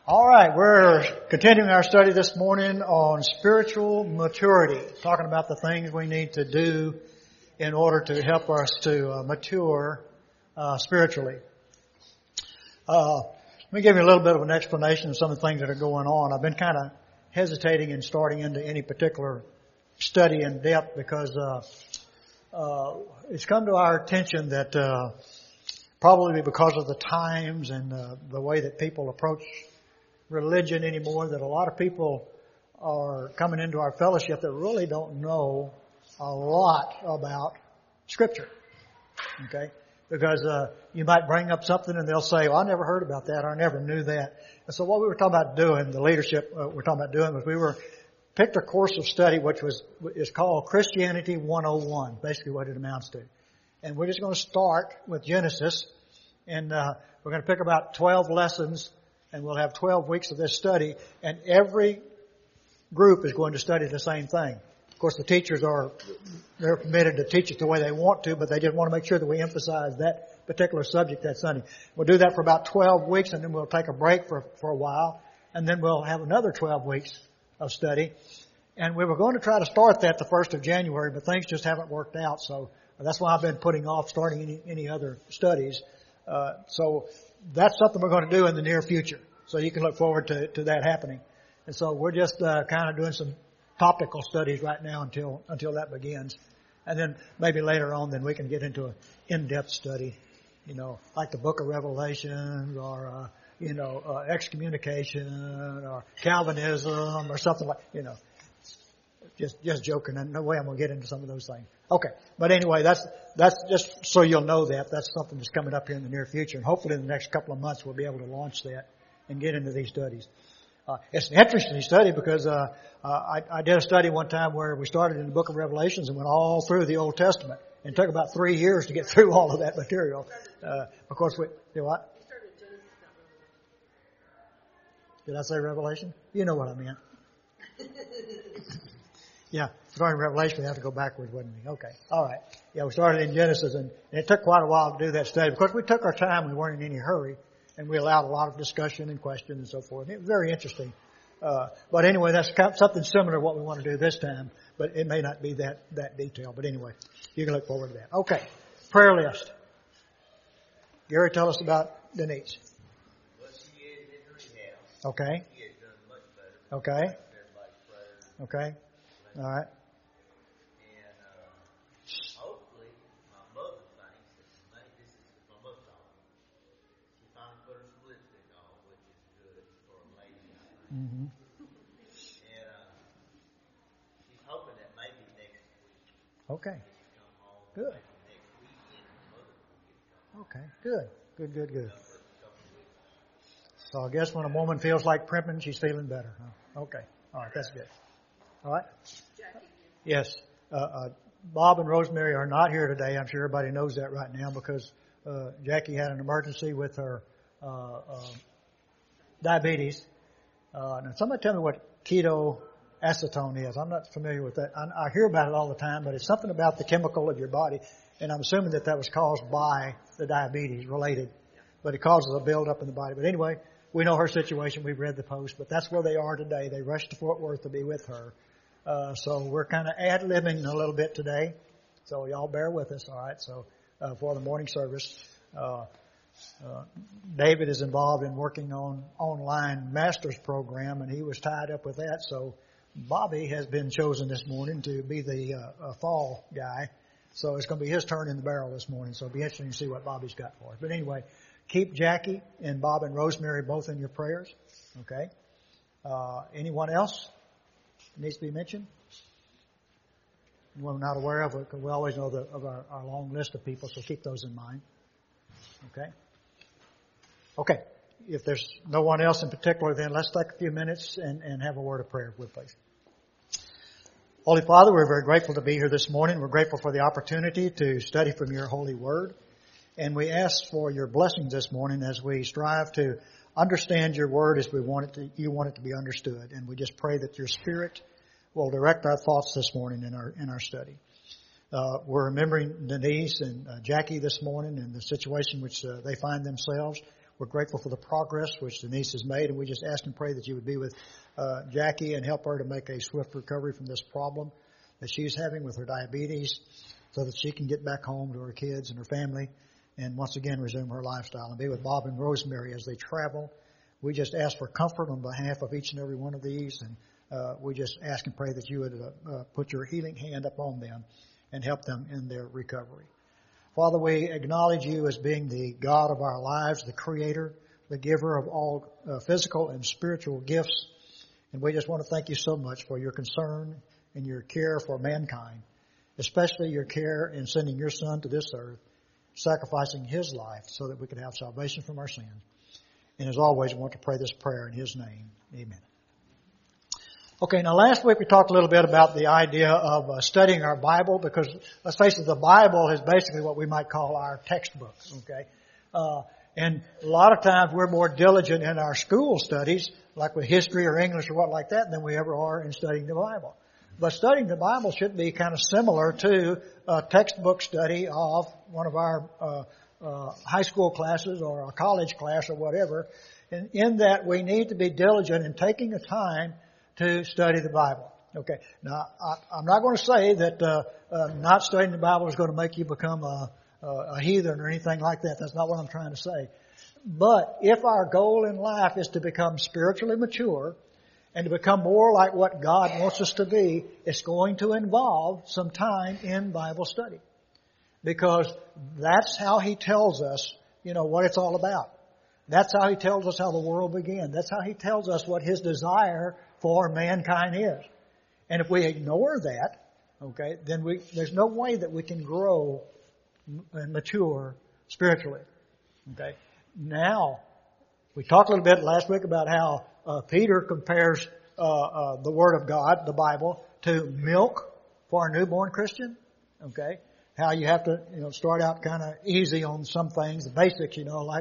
All right, we're continuing our study this morning on spiritual maturity, talking about the things we need to do in order to help us to mature spiritually. Let me give you a little bit of an explanation of some of the things that are going on. I've been kind of hesitating in starting into any particular study in depth because it's come to our attention that probably because of the times and the way that people approach religion anymore, that a lot of people are coming into our fellowship that really don't know a lot about Scripture. Okay? Because you might bring up something and they'll say, well, I never heard about that, or I never knew that. And so what we were talking about doing, the leadership we're talking about doing, was we picked a course of study which is called Christianity 101, basically what it amounts to. And we're just going to start with Genesis, and we're going to pick about 12 lessons, and we'll have 12 weeks of this study, and every group is going to study the same thing. Of course, the teachers they're permitted to teach it the way they want to, but they just want to make sure that we emphasize that particular subject that Sunday. We'll do that for about 12 weeks, and then we'll take a break for a while, and then we'll have another 12 weeks of study. And we were going to try to start that the 1st of January, but things just haven't worked out, so that's why I've been putting off starting any other studies. So that's something we're going to do in the near future. So you can look forward to that happening. And so we're just kind of doing some topical studies right now until that begins. And then maybe later on then we can get into an in-depth study, like the book of Revelation or, excommunication or Calvinism or something like, just joking. And no way I'm going to get into some of those things. Okay. But anyway, that's just so you'll know that's something that's coming up here in the near future. And hopefully in the next couple of months we'll be able to launch that and get into these studies. It's an interesting study because I did a study one time where we started in the book of Revelations and went all through the Old Testament. And it took about 3 years to get through all of that material. Of course, do what? Did I say Revelation? You know what I meant. Yeah, starting Revelation, we have to go backwards, wouldn't we? Okay, all right. Yeah, we started in Genesis, and it took quite a while to do that study. Because we took our time, we weren't in any hurry, and we allowed a lot of discussion and question and so forth. It was very interesting. But anyway, that's something similar to what we want to do this time, but it may not be that detailed. But anyway, you can look forward to that. Okay, prayer list. Gary, tell us about Denise. Well, she is in rehab. Okay. She has done much better. Okay. Everybody's prayers. Okay. All right. And hopefully, my mother thinks that maybe this is my mother's all. She finally put her some lipstick on, which is good for a lady. Mm-hmm. And she's hoping that maybe next week. Okay. She come home. Good. Maybe next weekend, her mother will get to come home. Okay. Good. Good. For a couple of weeks. So I guess when a woman feels like primping, she's feeling better. Huh? Okay. All right. That's good. All right. Yes. Bob and Rosemary are not here today. I'm sure everybody knows that right now because Jackie had an emergency with her diabetes. Now, somebody tell me what ketoacetone is. I'm not familiar with that. I hear about it all the time, but it's something about the chemical of your body, and I'm assuming that was caused by the diabetes related, but it causes a buildup in the body. But anyway, we know her situation. We've read the post, but that's where they are today. They rushed to Fort Worth to be with her. So we're kind of ad-libbing a little bit today. So y'all bear with us, all right? So for the morning service, David is involved in working on online master's program, and he was tied up with that. So Bobby has been chosen this morning to be the fall guy. So it's going to be his turn in the barrel this morning. So it'll be interesting to see what Bobby's got for us. But anyway, keep Jackie and Bob and Rosemary both in your prayers. Okay? Anyone else needs to be mentioned? We're not aware of it because we always know of our long list of people, so keep those in mind. Okay. If there's no one else in particular, then let's take a few minutes and have a word of prayer, if we please. Holy Father, we're very grateful to be here this morning. We're grateful for the opportunity to study from your holy word. And we ask for your blessings this morning as we strive to understand your word as you want it to be understood. And we just pray that your Spirit will direct our thoughts this morning in our study. We're remembering Denise and Jackie this morning and the situation which they find themselves. We're grateful for the progress which Denise has made, and we just ask and pray that you would be with Jackie and help her to make a swift recovery from this problem that she's having with her diabetes, so that she can get back home to her kids and her family and once again resume her lifestyle, and be with Bob and Rosemary as they travel. We just ask for comfort on behalf of each and every one of these, and we just ask and pray that you would put your healing hand upon them and help them in their recovery. Father, we acknowledge you as being the God of our lives, the creator, the giver of all physical and spiritual gifts. And we just want to thank you so much for your concern and your care for mankind, especially your care in sending your Son to this earth, sacrificing his life so that we could have salvation from our sins. And as always, we want to pray this prayer in his name. Amen. Okay, now last week we talked a little bit about the idea of studying our Bible, because let's face it, the Bible is basically what we might call our textbook, okay? And a lot of times we're more diligent in our school studies, like with history or English or what like that, than we ever are in studying the Bible. But studying the Bible should be kind of similar to a textbook study of one of our high school classes or a college class or whatever, and in that we need to be diligent in taking the time to study the Bible. Okay. Now, I'm not going to say that not studying the Bible is going to make you become a heathen or anything like that. That's not what I'm trying to say. But if our goal in life is to become spiritually mature and to become more like what God wants us to be, it's going to involve some time in Bible study. Because that's how He tells us, what it's all about. That's how He tells us how the world began. That's how He tells us what His desire for mankind is. And if we ignore that, okay, then there's no way that we can grow and mature spiritually. Okay. Now, we talked a little bit last week about how Peter compares the Word of God, the Bible, to milk for a newborn Christian. Okay. How you have to, start out kind of easy on some things, the basics, like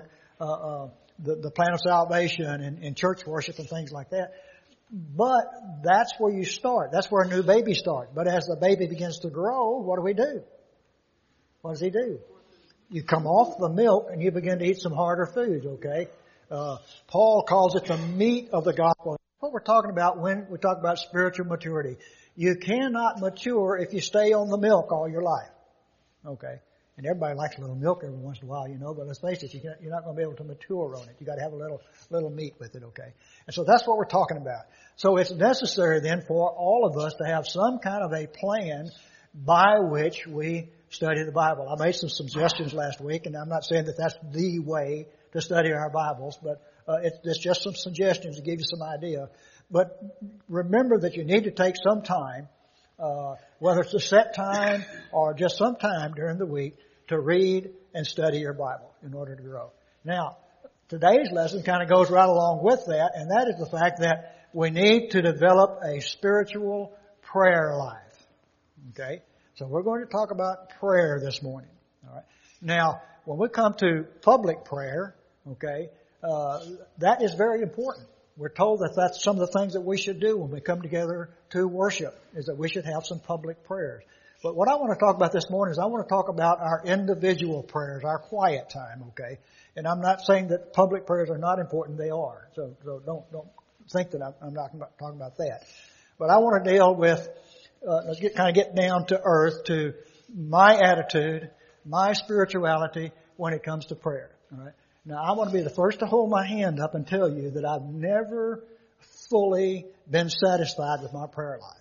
the plan of salvation and church worship and things like that. But that's where you start. That's where a new baby starts. But as the baby begins to grow, what do? What does he do? You come off the milk and you begin to eat some harder foods, okay? Paul calls it the meat of the gospel. That's what we're talking about when we talk about spiritual maturity. You cannot mature if you stay on the milk all your life. Okay? And everybody likes a little milk every once in a while, but let's face it, you're not going to be able to mature on it. You got to have a little meat with it, okay? And so that's what we're talking about. So it's necessary then for all of us to have some kind of a plan by which we study the Bible. I made some suggestions last week, and I'm not saying that that's the way to study our Bibles, but it's just some suggestions to give you some idea. But remember that you need to take some time, whether it's a set time or just some time during the week, to read and study your Bible in order to grow. Now, today's lesson kind of goes right along with that, and that is the fact that we need to develop a spiritual prayer life. Okay? So we're going to talk about prayer this morning. All right. Now, when we come to public prayer, okay, that is very important. We're told that that's some of the things that we should do when we come together to worship, is that we should have some public prayers. But what I want to talk about this morning is I want to talk about our individual prayers, our quiet time, okay? And I'm not saying that public prayers are not important. They are. So don't think that I'm not talking about that. But I want to deal with, let's get down to earth, to my attitude, my spirituality when it comes to prayer. All right. Now, I want to be the first to hold my hand up and tell you that I've never fully been satisfied with my prayer life.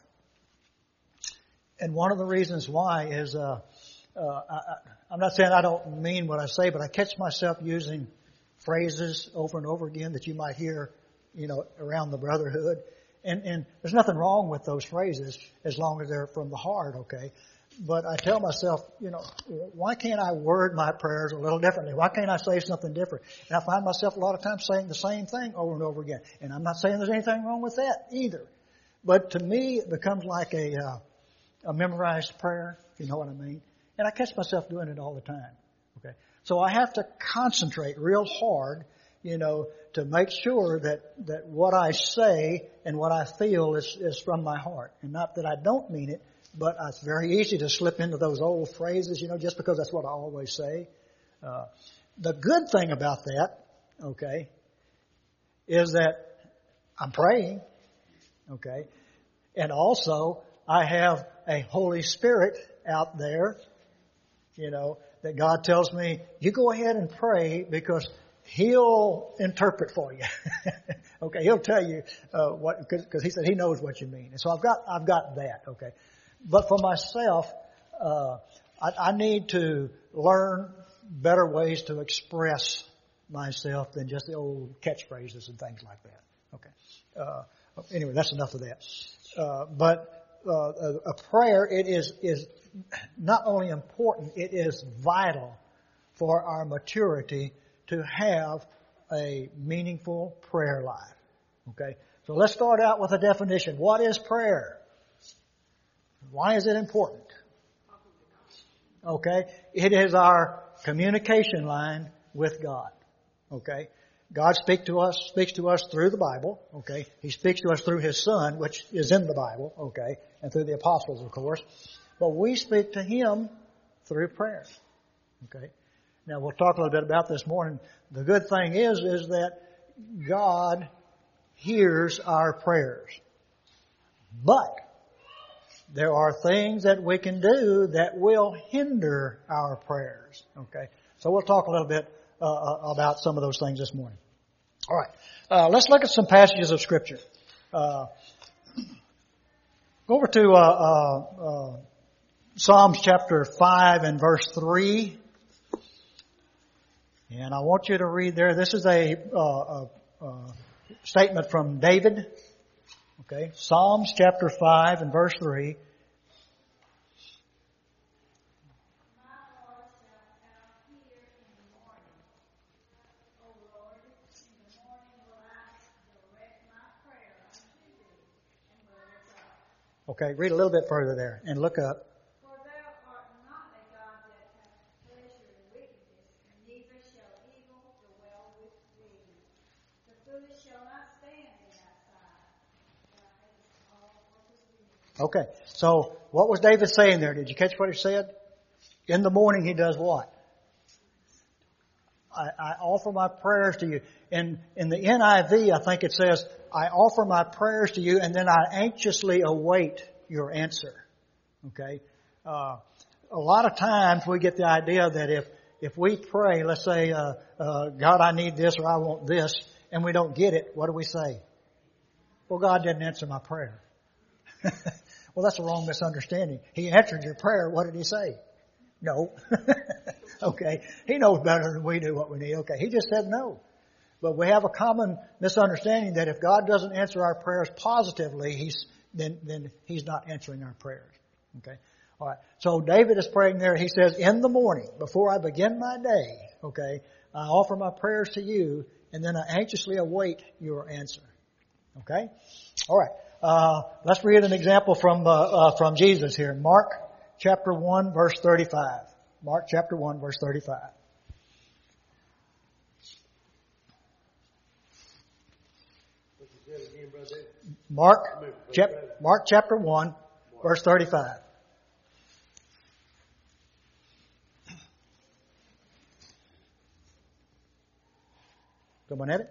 And one of the reasons why is, I'm not saying I don't mean what I say, but I catch myself using phrases over and over again that you might hear, around the brotherhood. And there's nothing wrong with those phrases as long as they're from the heart, okay? But I tell myself, why can't I word my prayers a little differently? Why can't I say something different? And I find myself a lot of times saying the same thing over and over again. And I'm not saying there's anything wrong with that either. But to me, it becomes like a memorized prayer, if you know what I mean. And I catch myself doing it all the time. Okay. So I have to concentrate real hard, to make sure that what I say and what I feel is from my heart. And not that I don't mean it, but it's very easy to slip into those old phrases, just because that's what I always say. The good thing about that okay, is that I'm praying, okay, and also I have a Holy Spirit out there, that God tells me, you go ahead and pray because He'll interpret for you. Okay, He'll tell you because He said He knows what you mean. And so I've got that. Okay, but for myself, I need to learn better ways to express myself than just the old catchphrases and things like that. Okay. Anyway, that's enough of that. But a prayer, it is not only important, it is vital for our maturity to have a meaningful prayer life. Okay? So let's start out with a definition. What is prayer? Why is it important? Okay? It is our communication line with God. Okay? God speaks to us through the Bible. Okay? He speaks to us through His Son, which is in the Bible. Okay? And through the apostles, of course. But we speak to Him through prayer. Okay? Now we'll talk a little bit about this morning. The good thing is that God hears our prayers. But there are things that we can do that will hinder our prayers. Okay? So we'll talk a little bit about some of those things this morning. All right. Let's look at some passages of Scripture. Go over to Psalms chapter 5 and verse 3. And I want you to read there. This is a statement from David. Okay. Psalms chapter 5 and verse 3. Okay, read a little bit further there and look up. For thou art not a God that hath pleasure in wickedness, neither shall evil dwell with thee. The foolish shall not stand in thy side. Thou hatest all what is wicked. Okay, so what was David saying there? Did you catch what he said? In the morning he does what? I offer my prayers to you. In the NIV, I think it says, I offer my prayers to you and then I anxiously await your answer. Okay? A lot of times we get the idea that if we pray, let's say, God, I need this or I want this, and we don't get it, what do we say? Well, God didn't answer my prayer. Well, that's a wrong misunderstanding. He answered your prayer. What did He say? No. Okay. He knows better than we do what we need. Okay. He just said no. But we have a common misunderstanding that if God doesn't answer our prayers positively, then He's not answering our prayers. Okay. All right. So David is praying there. He says, in the morning, before I begin my day, okay, I offer my prayers to you, and then I anxiously await your answer. Okay. All right. Let's read an example from Jesus here. Mark chapter 1, verse 35. Mark chapter 1, verse 35. Mark chapter 1, verse 35. Someone have it?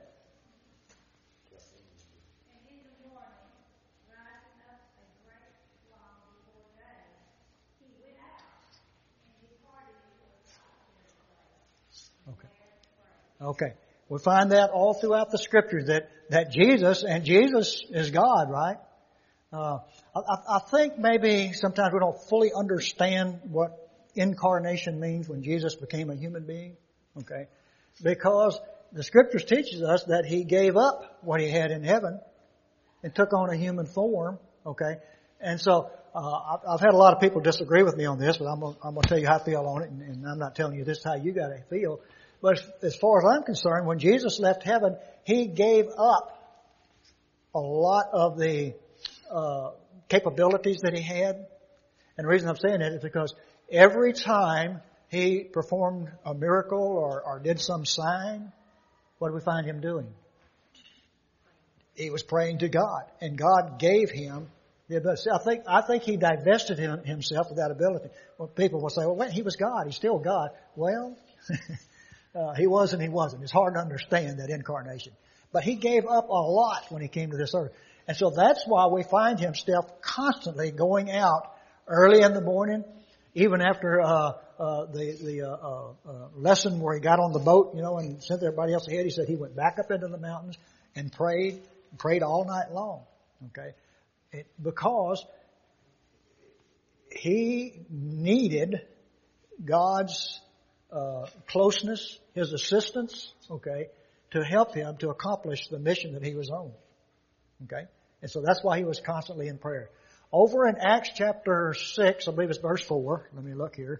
Okay. We find that all throughout the Scriptures that Jesus is God, right? I think maybe sometimes we don't fully understand what incarnation means when Jesus became a human being. Okay. Because the Scriptures teaches us that He gave up what He had in heaven and took on a human form. Okay. And so, I've had a lot of people disagree with me on this, but I'm going to tell you how I feel on it, and I'm not telling you this is how you got to feel. But as far as I'm concerned, when Jesus left heaven, He gave up a lot of the capabilities that He had. And the reason I'm saying that is because every time He performed a miracle or did some sign, what do we find Him doing? He was praying to God, and God gave Him the ability. I think He divested Himself of that ability. Well, people will say, well, He was God. He's still God. Well, He was and He wasn't. It's hard to understand that incarnation. But He gave up a lot when He came to this earth. And so that's why we find Himself constantly going out early in the morning, even after the lesson where He got on the boat, and sent everybody else ahead. He said He went back up into the mountains and prayed all night long. Okay, because He needed God's closeness, His assistance, okay, to help Him to accomplish the mission that He was on. Okay, and so that's why He was constantly in prayer. Over in Acts chapter 6, I believe it's verse 4. Let me look here.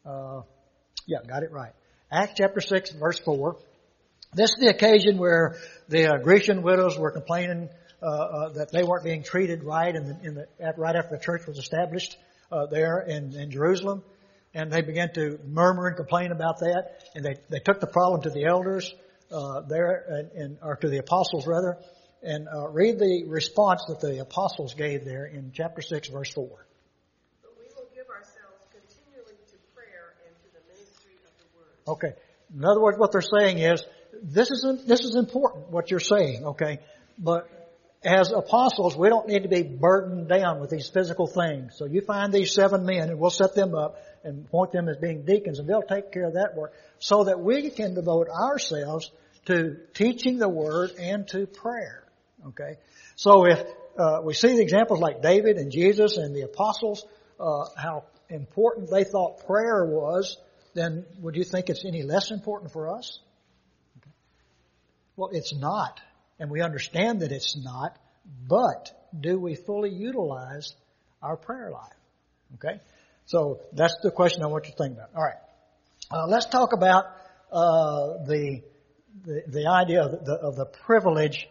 Got it right. Acts chapter 6, verse 4. This is the occasion where the Grecian widows were complaining that they weren't being treated right right after the church was established there in Jerusalem. And they began to murmur and complain about that. And they took the problem to the elders there, or to the apostles rather. And read the response that the apostles gave there in chapter 6, verse 4. But we will give ourselves continually to prayer and to the ministry of the word. Okay. In other words, what they're saying is, this is important, what you're saying, okay? But as apostles, we don't need to be burdened down with these physical things. So you find these 7 men, and we'll set them up and appoint them as being deacons, and they'll take care of that work, so that we can devote ourselves to teaching the Word and to prayer. Okay, so if we see the examples like David and Jesus and the apostles, how important they thought prayer was, then would you think it's any less important for us? Okay. Well, it's not, and we understand that it's not, but do we fully utilize our prayer life? Okay, so that's the question I want you to think about. All right, let's talk about the idea of the privilege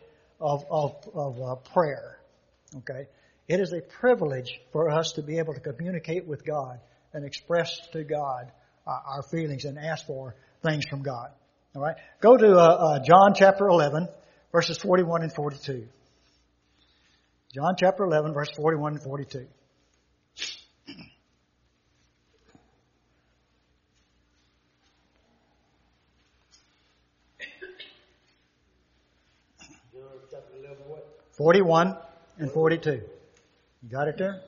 of prayer. Okay, it is a privilege for us to be able to communicate with God and express to God our feelings and ask for things from God. All right, go to John chapter 11, verses 41 and 42. John chapter 11, verse 41 and 42. John chapter 11, what? 41 and 42. You got it there?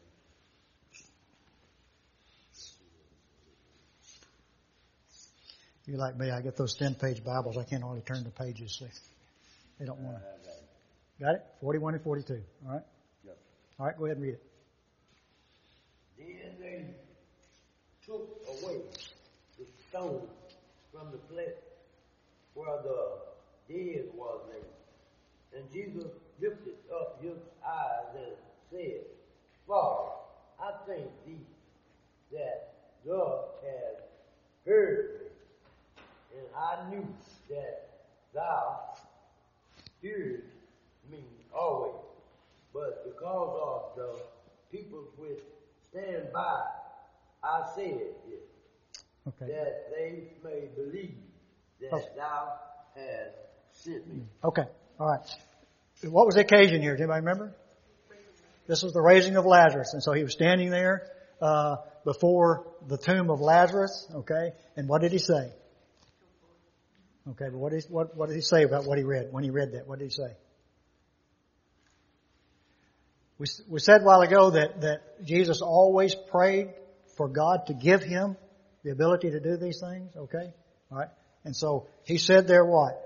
You're like me. I get those 10-page Bibles. I can't hardly turn the pages. They don't want to. Got it? 41 and 42. All right? Yep. All right, go ahead and read it. Then they took away the stone from the place where the dead was laid. And Jesus lifted up his eyes and said, Father, I thank thee that thou hast heard me. And I knew that thou hearest me always. But because of the people which stand by, I said it, Okay. that they may believe that thou hast sent me. Okay. All right. What was the occasion here? Does anybody remember? This was the raising of Lazarus. And so he was standing there before the tomb of Lazarus. Okay. And what did he say? Okay. But what did he say about what he read? When he read that, what did he say? We said a while ago that Jesus always prayed for God to give him the ability to do these things. Okay. All right. And so he said there what?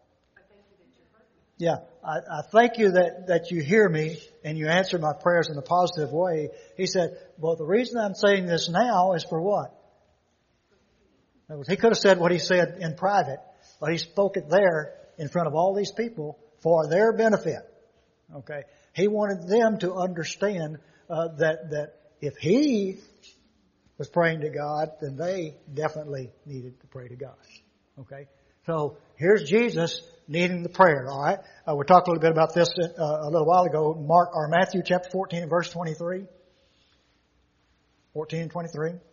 Yeah, I thank you that you hear me and you answer my prayers in a positive way. He said, well, the reason I'm saying this now is for what? He could have said what he said in private, but he spoke it there in front of all these people for their benefit. Okay. He wanted them to understand that if he was praying to God, then they definitely needed to pray to God. Okay. So here's Jesus needing the prayer, all right? We talked a little bit about this a little while ago. Matthew chapter 14 and verse 23. 14 and 23. And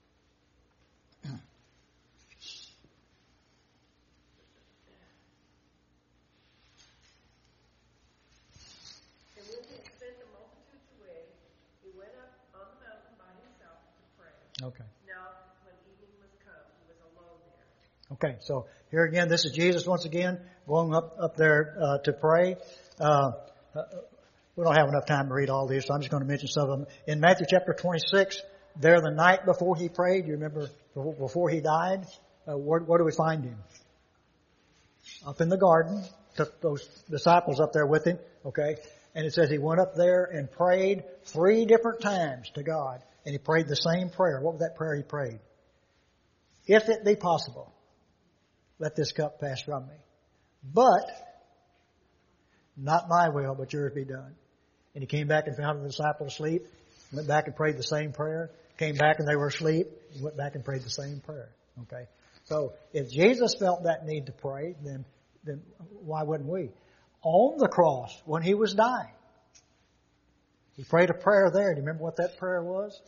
when he had sent the multitudes away, he went up on the mountain by himself to pray. Okay. Now, when evening was come, he was alone there. Okay, so here again, this is Jesus once again going up there to pray. We don't have enough time to read all these, so I'm just going to mention some of them. In Matthew chapter 26, there the night before he prayed, you remember before he died, where do we find him? Up in the garden, took those disciples up there with him, okay? And it says he went up there and prayed 3 different times to God. And he prayed the same prayer. What was that prayer he prayed? If it be possible, let this cup pass from me. But, not my will, but yours be done. And he came back and found the disciples asleep. Went back and prayed the same prayer. Came back and they were asleep. He went back and prayed the same prayer. Okay? So, if Jesus felt that need to pray, then why wouldn't we? On the cross, when he was dying, he prayed a prayer there. Do you remember what that prayer was?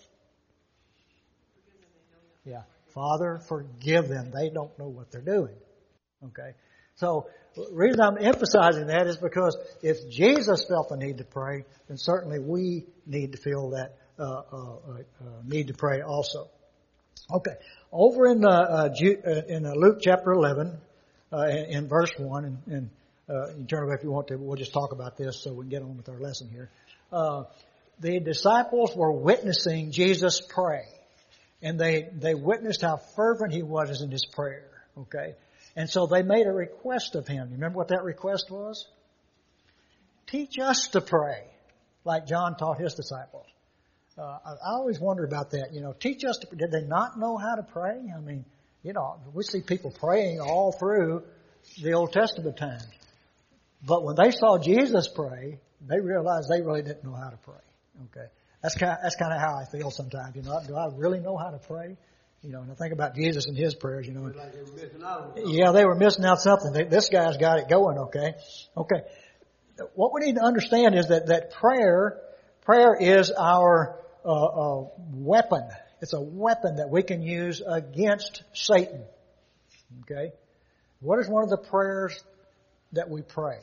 Yeah. Father, forgive them. They don't know what they're doing. Okay? So, the reason I'm emphasizing that is because if Jesus felt the need to pray, then certainly we need to feel that need to pray also. Okay. Over in Luke chapter 11, in verse 1, and you can turn away if you want to, but we'll just talk about this so we can get on with our lesson here. The disciples were witnessing Jesus pray. And they witnessed how fervent he was in his prayer. Okay? And so they made a request of him. You remember what that request was? Teach us to pray, like John taught his disciples. I always wonder about that. You know, teach us to pray. Did they not know how to pray? I mean, you know, we see people praying all through the Old Testament times. But when they saw Jesus pray, they realized they really didn't know how to pray. Okay? That's kind of how I feel sometimes. You know, do I really know how to pray? You know, and I think about Jesus and his prayers. You know, Like they were missing out on something. yeah, they were missing out something. This guy's got it going. Okay. What we need to understand is that prayer is our weapon. It's a weapon that we can use against Satan. Okay. What is one of the prayers that we pray?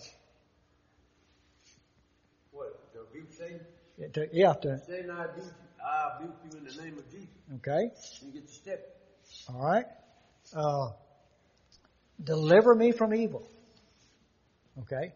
What? To beat Satan? Satan, I beat you in the name of Jesus. Okay. You get the step. All right. Deliver me from evil. Okay.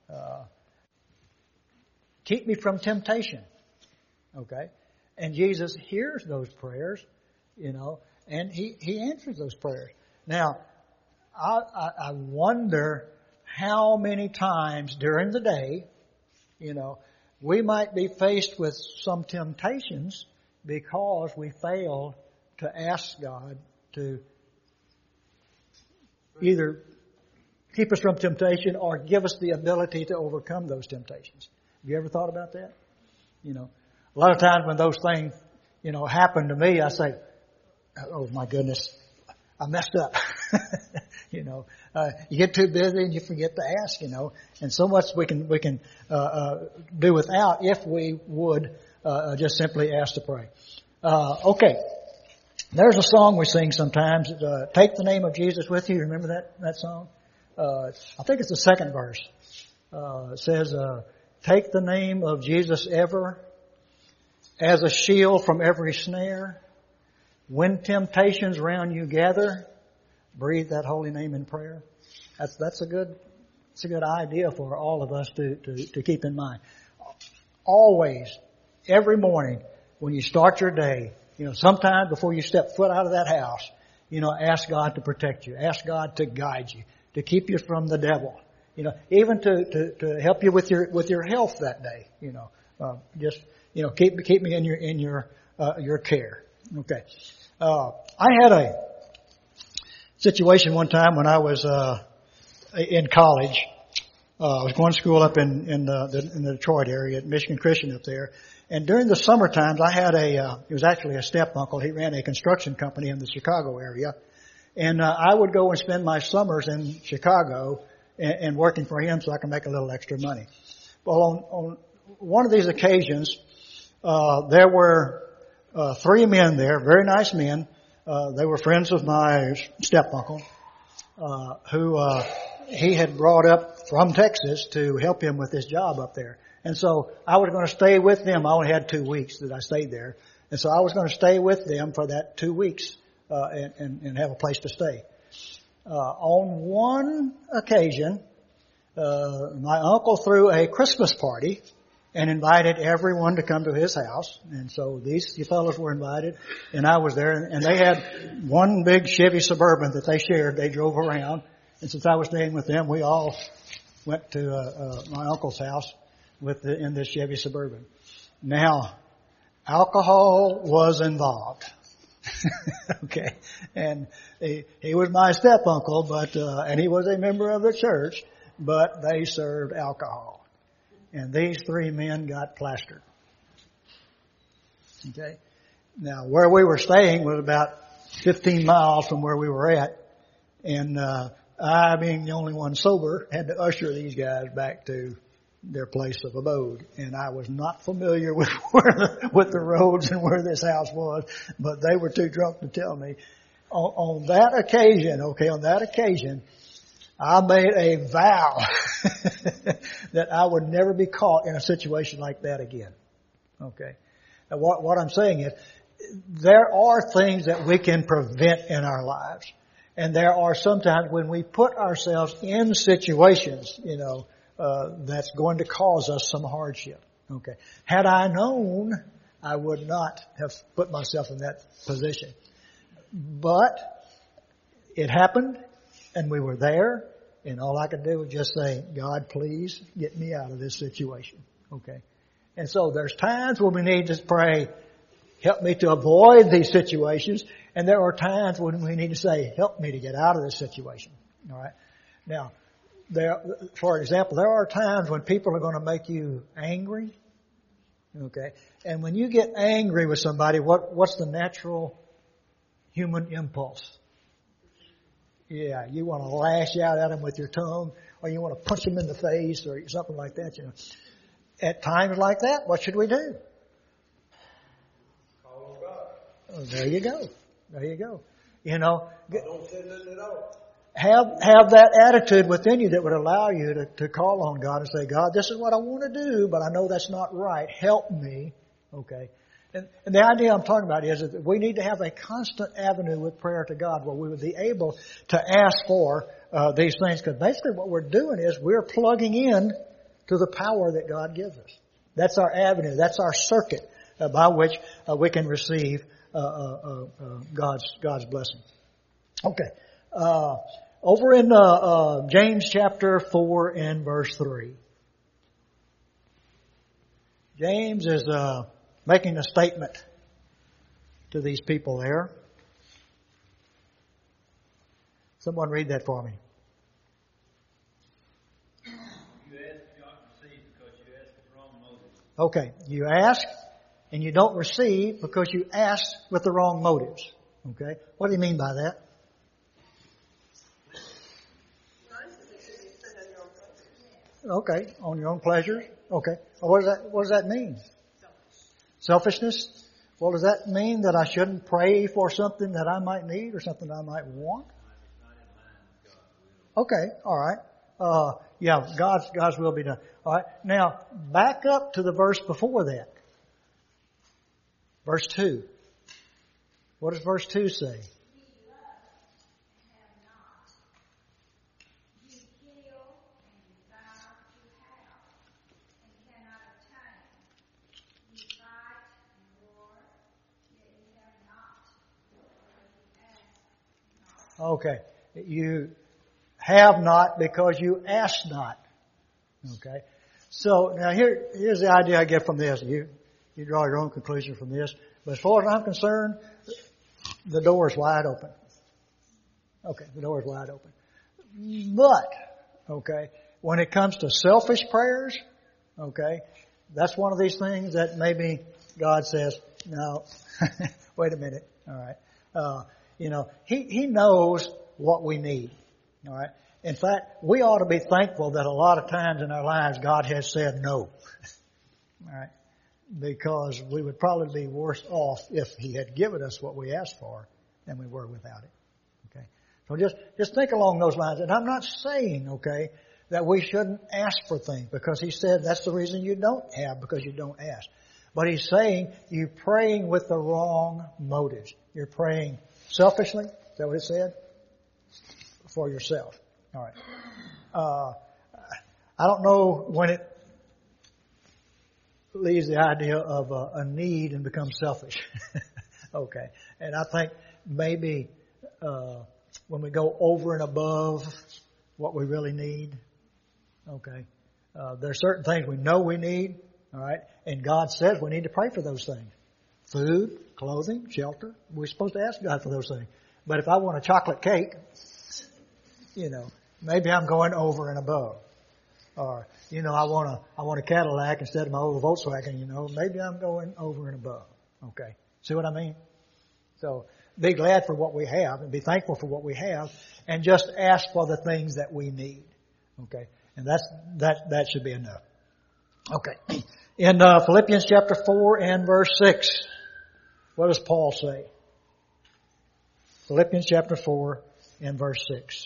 Keep me from temptation. Okay. And Jesus hears those prayers, you know, and He answers those prayers. Now, I wonder how many times during the day, you know, we might be faced with some temptations because we failed to ask God to either keep us from temptation or give us the ability to overcome those temptations. Have you ever thought about that? You know, a lot of times when those things, you know, happen to me, I say, oh my goodness, I messed up. You know, you get too busy and you forget to ask, you know, and so much we can do without if we would just simply ask to pray. Okay. There's a song we sing sometimes. Take the name of Jesus with you. Remember that song? I think it's the second verse. It says, take the name of Jesus ever as a shield from every snare. When temptations round you gather, breathe that holy name in prayer. That's a good idea for all of us to keep in mind. Always, every morning, when you start your day, you know, sometimes before you step foot out of that house, you know, ask God to protect you. Ask God to guide you, to keep you from the devil. You know, even to help you with your health that day. You know, just, you know, keep me in your care. Okay. I had a situation one time when I was in college. I was going to school up in the Detroit area at Michigan Christian up there. And during the summer times, I had it was actually a step uncle. He ran a construction company in the Chicago area. And I would go and spend my summers in Chicago and working for him so I could make a little extra money. Well, on one of these occasions, there were 3 men there, very nice men. They were friends of my step uncle, who he had brought up from Texas to help him with his job up there. And so I was going to stay with them. I only had 2 weeks that I stayed there. And so I was going to stay with them for that 2 weeks, and have a place to stay. On one occasion, my uncle threw a Christmas party and invited everyone to come to his house. And so these fellows were invited, and I was there. And they had one big Chevy Suburban that they shared. They drove around. And since I was staying with them, we all went to my uncle's house in this Chevy Suburban. Now, alcohol was involved. Okay. And he was my step uncle, but and he was a member of the church, but they served alcohol. And these three men got plastered. Okay. Now, where we were staying was about 15 miles from where we were at. And I, being the only one sober, had to usher these guys back to their place of abode. And I was not familiar with the roads and where this house was, but they were too drunk to tell me. On that occasion, I made a vow that I would never be caught in a situation like that again. Okay. Now what I'm saying is, there are things that we can prevent in our lives. And there are sometimes when we put ourselves in situations, that's going to cause us some hardship. Okay. Had I known, I would not have put myself in that position. But it happened, and we were there, and all I could do was just say, God, please get me out of this situation. Okay. And so there's times when we need to pray, help me to avoid these situations, and there are times when we need to say, help me to get out of this situation. All right. Now, for example, there are times when people are going to make you angry. Okay. And when you get angry with somebody, what's the natural human impulse? Yeah, you want to lash out at them with your tongue, or you want to punch them in the face, or something like that. At times like that, what should we do? Call on God. Oh, there you go. Don't say nothing at all. Have that attitude within you that would allow you to call on God and say, God, this is what I want to do, but I know that's not right. Help me. Okay. And the idea I'm talking about is that we need to have a constant avenue with prayer to God where we would be able to ask for these things. Because basically what we're doing is we're plugging in to the power that God gives us. That's our avenue. That's our circuit by which we can receive God's blessing. Okay. Over in James chapter 4 and verse 3. James is making a statement to these people there. Someone read that for me. You ask, you don't receive because you ask with the wrong motives. Okay, you ask and you don't receive because you ask with the wrong motives. Okay, what do you mean by that? Okay, on your own pleasures. Okay, well, what does that mean? Selfishness? Well, does that mean that I shouldn't pray for something that I might need or something I might want? Okay, all right. Yeah, God's will be done. All right. Now, back up to the verse before that. Verse 2. What does verse 2 say? Okay. You have not because you ask not. Okay. So now here's the idea I get from this. You draw your own conclusion from this. But as far as I'm concerned, the door is wide open. Okay, the door is wide open. But, okay, when it comes to selfish prayers, okay, that's one of these things that maybe God says, no, wait a minute. All right. He knows what we need. All right. In fact, we ought to be thankful that a lot of times in our lives God has said no. All right. Because we would probably be worse off if He had given us what we asked for than we were without it. Okay. So just think along those lines. And I'm not saying, okay, that we shouldn't ask for things because He said that's the reason you don't have, because you don't ask. But He's saying you're praying with the wrong motives. You're praying selfishly. Is that what it said? for yourself. All right. I don't know when it leaves the idea of a need and becomes selfish. Okay. And I think maybe when we go over and above what we really need, okay, there are certain things we know we need, all right, and God says we need to pray for those things. Food, clothing, shelter. We're supposed to ask God for those things. But if I want a chocolate cake, maybe I'm going over and above. Or, I want a Cadillac instead of my old Volkswagen, maybe I'm going over and above. Okay. See what I mean? So be glad for what we have and be thankful for what we have and just ask for the things that we need. Okay. And that should be enough. Okay. In Philippians chapter 4 and verse 6, what does Paul say? Philippians chapter 4 and verse 6.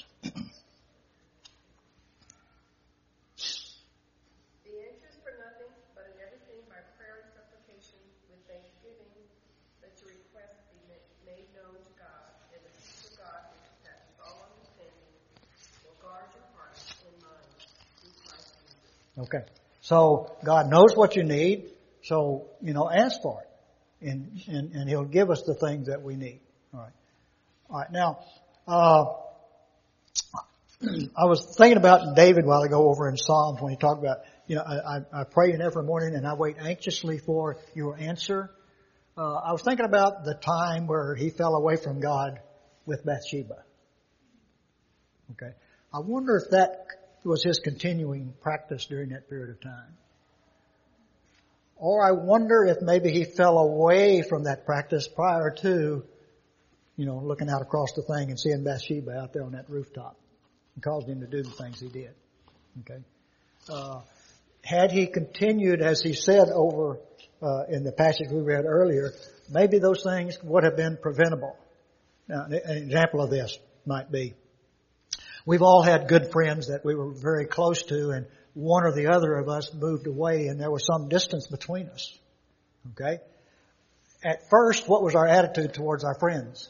Okay. So God knows what you need. So, ask for it. And He'll give us the things that we need. All right. All right. Now, I was thinking about David while ago over in Psalms when he talked about, I pray in every morning and I wait anxiously for your answer. I was thinking about the time where he fell away from God with Bathsheba. Okay. I wonder if that was his continuing practice during that period of time. Or I wonder if maybe he fell away from that practice prior to, looking out across the thing and seeing Bathsheba out there on that rooftop and caused him to do the things he did. Okay. Had he continued, as he said over in the passage we read earlier, maybe those things would have been preventable. Now, an example of this might be, we've all had good friends that we were very close to, and one or the other of us moved away, and there was some distance between us. Okay? At first, what was our attitude towards our friends?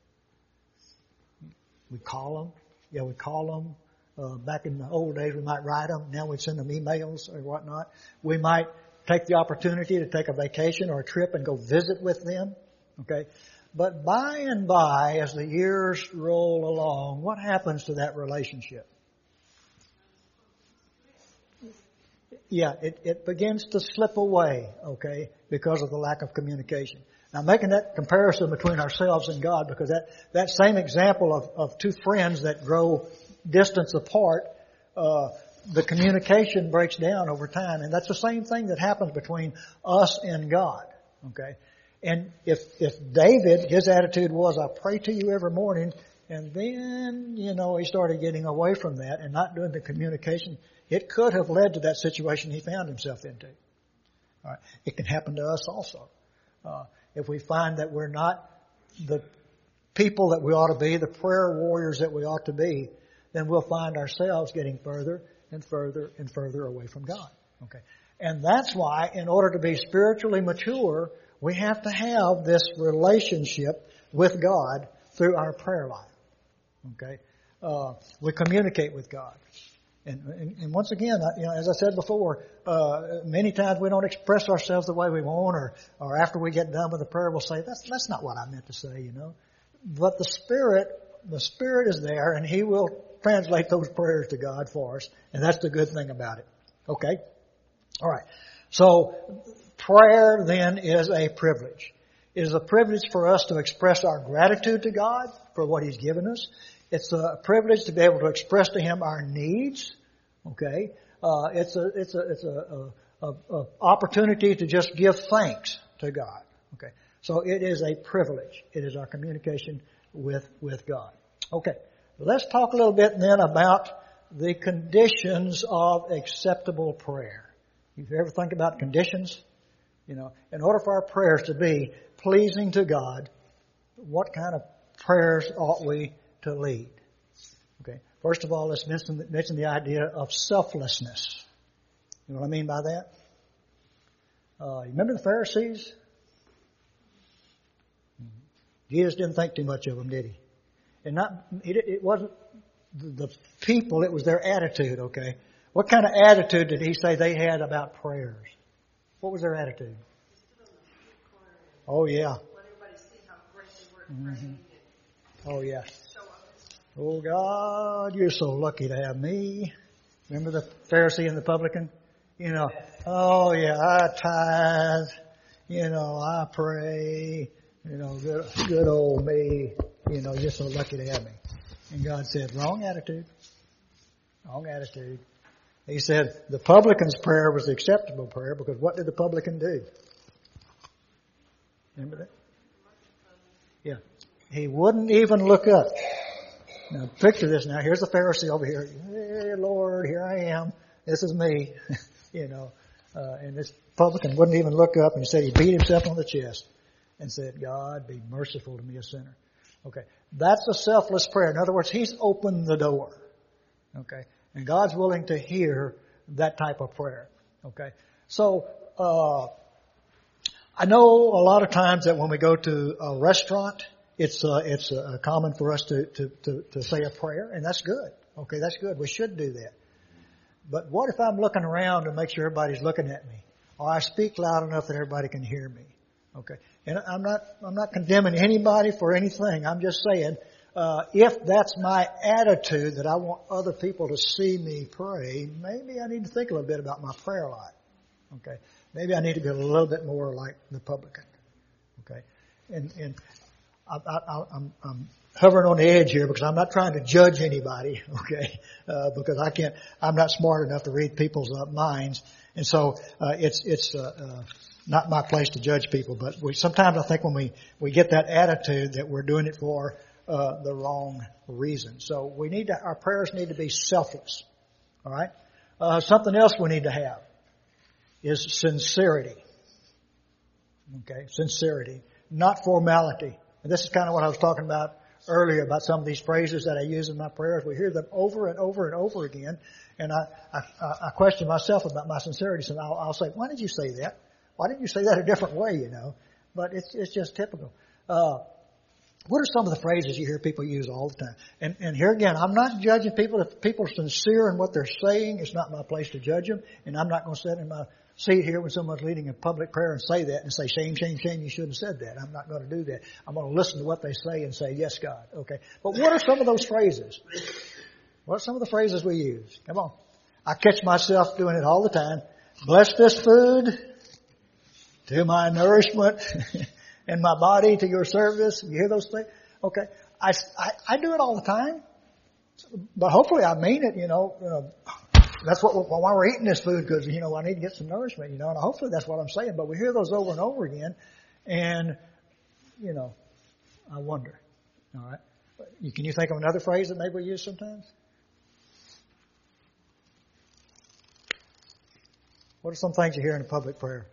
We call them. Yeah, we call them. Back in the old days, we might write them. Now we'd send them emails or whatnot. We might take the opportunity to take a vacation or a trip and go visit with them. Okay? But by and by, as the years roll along, what happens to that relationship? Yeah, it begins to slip away, okay, because of the lack of communication. Now, making that comparison between ourselves and God, because that same example of two friends that grow distance apart, the communication breaks down over time. And that's the same thing that happens between us and God, okay? And if David, his attitude was, I pray to you every morning, and then, he started getting away from that and not doing the communication, it could have led to that situation he found himself into. All right. It can happen to us also. If we find that we're not the people that we ought to be, the prayer warriors that we ought to be, then we'll find ourselves getting further and further and further away from God. Okay. And that's why, in order to be spiritually mature, we have to have this relationship with God through our prayer life. Okay? We communicate with God. And once again, as I said before, many times we don't express ourselves the way we want, or after we get done with the prayer, we'll say, that's not what I meant to say, But the Spirit is there, and He will translate those prayers to God for us, and that's the good thing about it. Okay? All right. So, prayer then is a privilege. It is a privilege for us to express our gratitude to God for what He's given us. It's a privilege to be able to express to Him our needs. Okay, it's a opportunity to just give thanks to God. Okay, so it is a privilege. It is our communication with God. Okay, let's talk a little bit then about the conditions of acceptable prayer. If you ever think about conditions, in order for our prayers to be pleasing to God, what kind of prayers ought we to lead? Okay. First of all, let's mention the idea of selflessness. You know what I mean by that? You remember the Pharisees? Jesus didn't think too much of them, did He? And it wasn't the people, it was their attitude, okay? What kind of attitude did he say they had about prayers? What was their attitude? Oh, yeah. Let everybody see how great they were at praying. Oh, yeah. Show up. Oh, God, you're so lucky to have me. Remember the Pharisee and the publican? You know, oh, yeah, I tithe. You know, I pray. You know, good old me. You know, you're so lucky to have me. And God said, wrong attitude. Wrong attitude. He said the publican's prayer was the acceptable prayer because what did the publican do? Remember that? Yeah. He wouldn't even look up. Now picture this now. Here's the Pharisee over here. Hey, Lord, here I am. This is me. You know, and this publican wouldn't even look up, and he said he beat himself on the chest and said, God, be merciful to me, a sinner. Okay. That's a selfless prayer. In other words, he's opened the door. Okay. And God's willing to hear that type of prayer. Okay. So, I know a lot of times that when we go to a restaurant, it's common for us to say a prayer, and that's good. Okay. That's good. We should do that. But what if I'm looking around to make sure everybody's looking at me? Or I speak loud enough that everybody can hear me? Okay. And I'm not condemning anybody for anything. I'm just saying, if that's my attitude that I want other people to see me pray, maybe I need to think a little bit about my prayer life. Okay. Maybe I need to be a little bit more like the publican. Okay. And I'm hovering on the edge here because I'm not trying to judge anybody. Okay. Because I'm not smart enough to read people's minds. And so, it's not my place to judge people, but sometimes I think when we get that attitude that we're doing it for the wrong reason. So our prayers need to be selfless. All right. Something else we need to have is sincerity. Okay, sincerity, not formality. And this is kind of what I was talking about earlier about some of these phrases that I use in my prayers. We hear them over and over and over again, and I question myself about my sincerity. So I'll say, "Why did you say that? Why didn't you say that a different way?" You know, but it's just typical. What are some of the phrases you hear people use all the time? And here again, I'm not judging people. If people are sincere in what they're saying, it's not my place to judge them. And I'm not going to sit in my seat here when someone's leading a public prayer and say that and say, shame, shame, shame, you shouldn't have said that. I'm not going to do that. I'm going to listen to what they say and say, yes, God. Okay. But what are some of those phrases? What are some of the phrases we use? Come on. I catch myself doing it all the time. Bless this food to my nourishment and my body to your service. You hear those things? Okay. I do it all the time. But hopefully I mean it, you know. That's why we're eating this food, because, you know, I need to get some nourishment, you know, and hopefully that's what I'm saying. But we hear those over and over again, and, you know, I wonder. All right. Can you think of another phrase that maybe we use sometimes? What are some things you hear in a public prayer?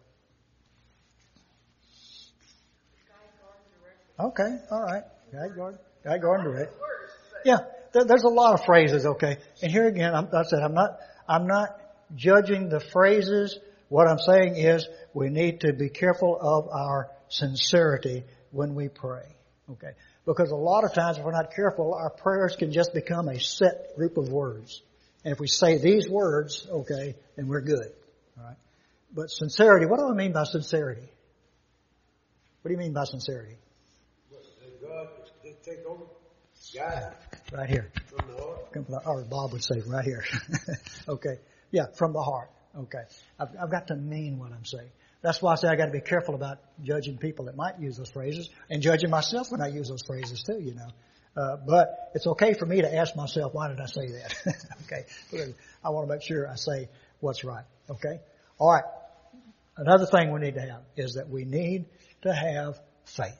Okay, all right. Guide, guard, and direct. Yeah, there's a lot of phrases, okay. And here again, I'm not judging the phrases. What I'm saying is we need to be careful of our sincerity when we pray, okay. Because a lot of times if we're not careful, our prayers can just become a set group of words. And if we say these words, okay, then we're good, all right. But sincerity, what do I mean by sincerity? What do you mean by sincerity? God, take over. God. Right here. From the heart. Or Bob would say right here. Okay. Yeah, from the heart. Okay. I've got to mean what I'm saying. That's why I say I got to be careful about judging people that might use those phrases, and judging myself when I use those phrases too, you know. But it's okay for me to ask myself, why did I say that? Okay. Because I want to make sure I say what's right. Okay. All right. Another thing we need to have is that we need to have faith.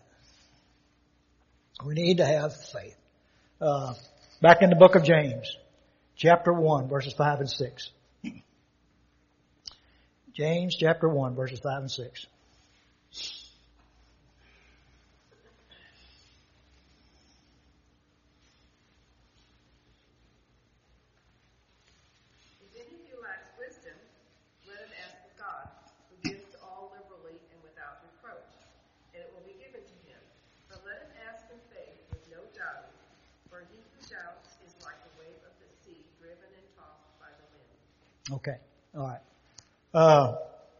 We need to have faith. Back in the book of James, chapter 1, verses 5 and 6. James chapter 1, verses 5 and 6. If any of you lacks wisdom, let him ask of God, who gives to all liberally and without reproach, and it will be given to him. But let him ask in faith with no doubting, for he who doubts is like the wave Okay. All right.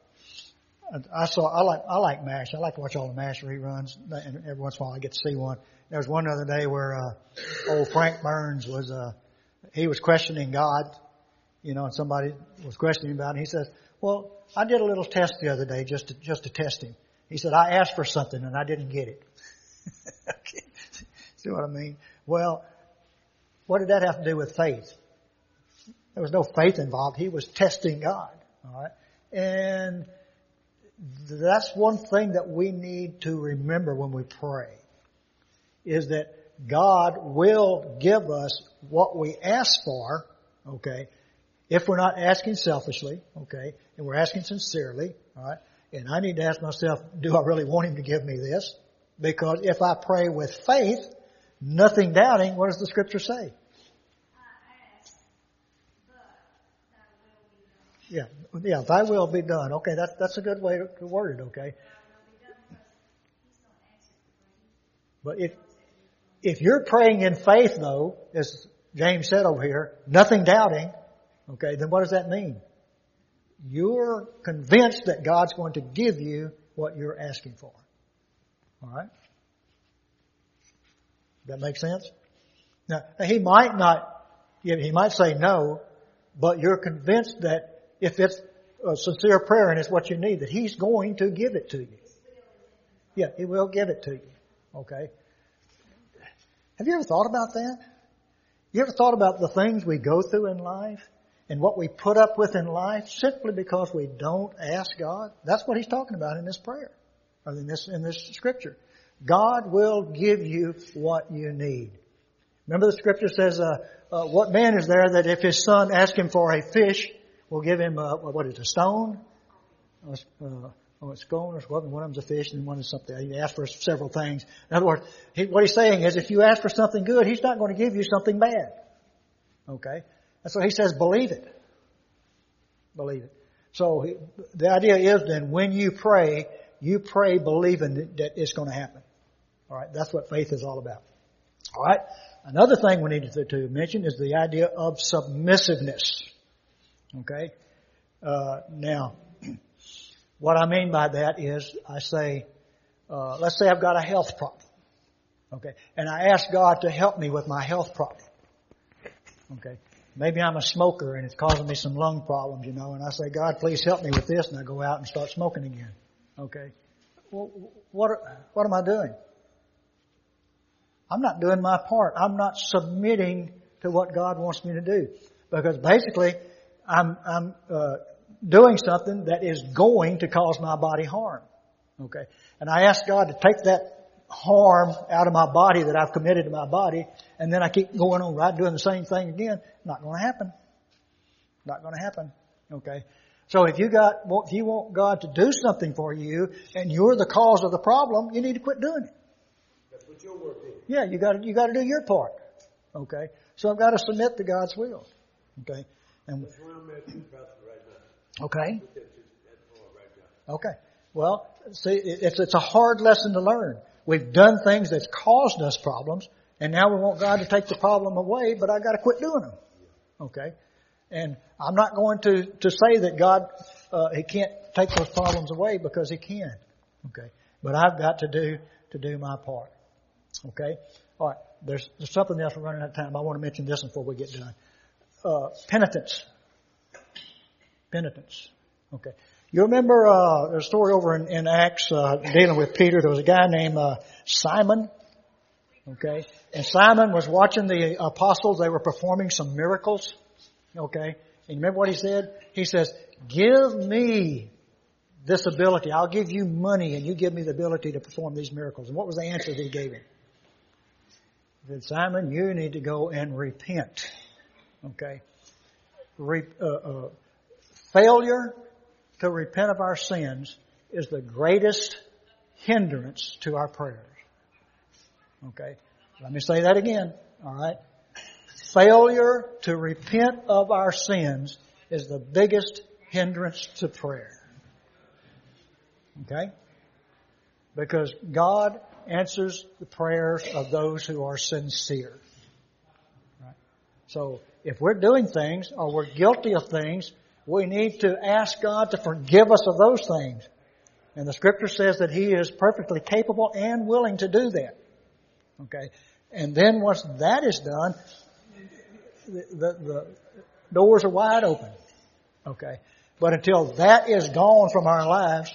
I like MASH. I like to watch all the MASH reruns, and every once in a while I get to see one. There was one the other day where old Frank Burns he was questioning God, and somebody was questioning about it. He says, "Well, I did a little test the other day just to test him." He said, "I asked for something and I didn't get it." Okay. See what I mean? Well, what did that have to do with faith? There was no faith involved. He was testing God. All right, and that's one thing that we need to remember when we pray, is that God will give us what we ask for, okay, if we're not asking selfishly, okay, and we're asking sincerely, all right. And I need to ask myself, do I really want Him to give me this? Because if I pray with faith, nothing doubting, what does the Scripture say? Yeah, thy will be done. Okay, that's a good way to word it, okay? But if you're praying in faith, though, as James said over here, nothing doubting, okay, then what does that mean? You're convinced that God's going to give you what you're asking for. All right? That make sense? Now, He might say no, but you're convinced that if it's a sincere prayer and it's what you need, that He's going to give it to you. Yeah, He will give it to you. Okay? Have you ever thought about that? You ever thought about the things we go through in life and what we put up with in life simply because we don't ask God? That's what He's talking about in this prayer, or in this Scripture. God will give you what you need. Remember the Scripture says, what man is there that if his son asks him for a fish, will give him a stone? A scone, or one of them's a fish and one is something. He asked for several things. In other words, what he's saying is if you ask for something good, He's not going to give you something bad. Okay? And so He says, believe it. Believe it. So the idea is then when you pray believing that it's going to happen. All right? That's what faith is all about. All right? Another thing we need to mention is the idea of submissiveness. Okay? Now, what I mean by that is I say, let's say I've got a health problem. Okay? And I ask God to help me with my health problem. Okay? Maybe I'm a smoker and it's causing me some lung problems, and I say, God, please help me with this, and I go out and start smoking again. Okay? Well, what am I doing? I'm not doing my part. I'm not submitting to what God wants me to do. Because basically, I'm doing something that is going to cause my body harm. Okay? And I ask God to take that harm out of my body that I've committed to my body, and then I keep going on right doing the same thing again. Not going to happen. Not going to happen. Okay? So if you want God to do something for you and you're the cause of the problem, you need to quit doing it. That's what your work is. Yeah, you got to do your part. Okay? So I've got to submit to God's will. Okay? And that's where I'm at too, Pastor, right now. Okay. That's all right now. Okay. Well, see, it's a hard lesson to learn. We've done things that's caused us problems, and now we want God to take the problem away, but I got to quit doing them. Okay? And I'm not going to say that God, He can't take those problems away, because He can. Okay? But I've got to do my part. Okay? All right. There's something else. We're running out of time. I want to mention this before we get done. Penitence. Penitence. Okay. You remember there's a story over in Acts dealing with Peter. There was a guy named Simon. Okay. And Simon was watching the apostles. They were performing some miracles. Okay. And you remember what he said? He says, give me this ability. I'll give you money and you give me the ability to perform these miracles. And what was the answer that he gave him? He said, Simon, you need to go and repent. Okay. Failure to repent of our sins is the greatest hindrance to our prayers. Okay. Let me say that again. All right. Failure to repent of our sins is the biggest hindrance to prayer. Okay? Because God answers the prayers of those who are sincere. Right? So if we're doing things or we're guilty of things, we need to ask God to forgive us of those things. And the Scripture says that He is perfectly capable and willing to do that. Okay? And then once that is done, the doors are wide open. Okay? But until that is gone from our lives,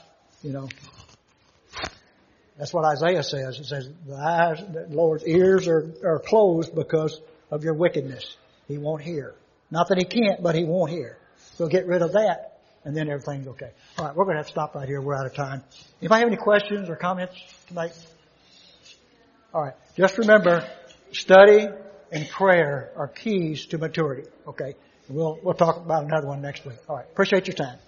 that's what Isaiah says. It says, the Lord's ears are closed because of your wickedness. He won't hear. Not that He can't, but He won't hear. So get rid of that, and then everything's okay. All right, we're going to have to stop right here. We're out of time. Anybody have any questions or comments tonight? All right. Just remember, study and prayer are keys to maturity. Okay. We'll talk about another one next week. All right. Appreciate your time.